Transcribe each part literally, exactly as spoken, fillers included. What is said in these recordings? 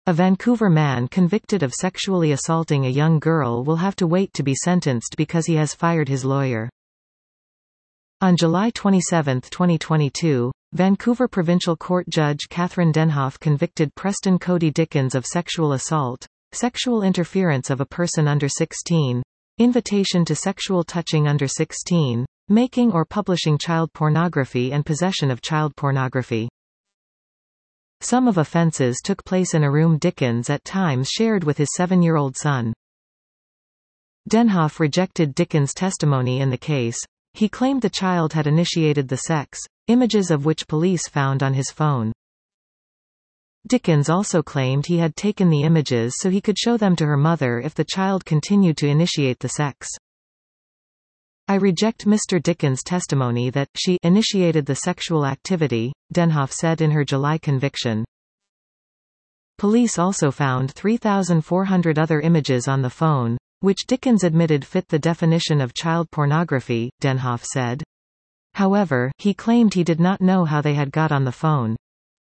A Vancouver man convicted of sexually assaulting a young girl will have to wait to be sentenced because he has fired his lawyer. On July twenty-seventh twenty twenty-two, Vancouver Provincial Court Judge Catherine Denhoff convicted Preston Cody Dickens of sexual assault, sexual interference of a person under sixteen, invitation to sexual touching under sixteen, making or publishing child pornography and possession of child pornography. Some of offences took place in a room Dickens at times shared with his seven-year-old son. Denhoff rejected Dickens' testimony in the case. He claimed the child had initiated the sex, images of which police found on his phone. Dickens also claimed he had taken the images so he could show them to her mother if the child continued to initiate the sex. I reject Mister Dickens' testimony that she initiated the sexual activity, Denhoff said in her July conviction. Police also found three thousand four hundred other images on the phone, which Dickens admitted fit the definition of child pornography, Denhoff said. However, he claimed he did not know how they had got on the phone.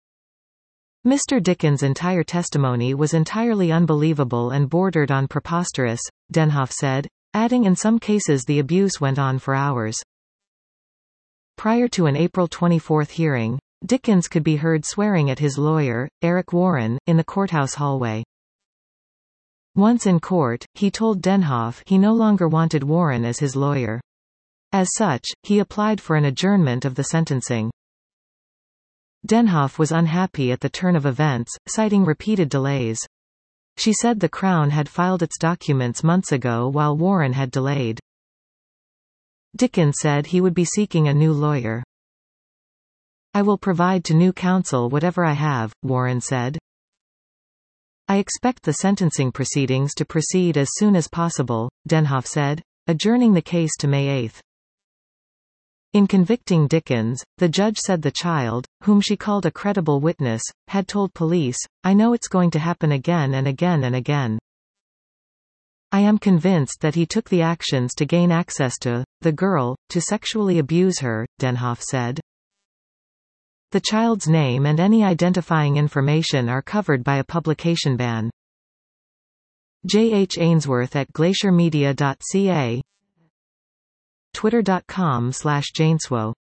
Mister Dickens' entire testimony was entirely unbelievable and bordered on preposterous, Denhoff said, adding in some cases the abuse went on for hours. Prior to an April twenty-fourth hearing, Dickens could be heard swearing at his lawyer, Eric Warren, in the courthouse hallway. Once in court, he told Denhoff he no longer wanted Warren as his lawyer. As such, he applied for an adjournment of the sentencing. Denhoff was unhappy at the turn of events, citing repeated delays. She said the Crown had filed its documents months ago while Warren had delayed. Dickens said he would be seeking a new lawyer. I will provide to new counsel whatever I have, Warren said. I expect the sentencing proceedings to proceed as soon as possible, Denhoff said, adjourning the case to May eighth. In convicting Dickens, the judge said the child, whom she called a credible witness, had told police, I know it's going to happen again and again and again. I am convinced that he took the actions to gain access to the girl, to sexually abuse her, Denhoff said. The child's name and any identifying information are covered by a publication ban. J. H. Ainsworth at glacier media dot c a, twitter dot com slash janeswo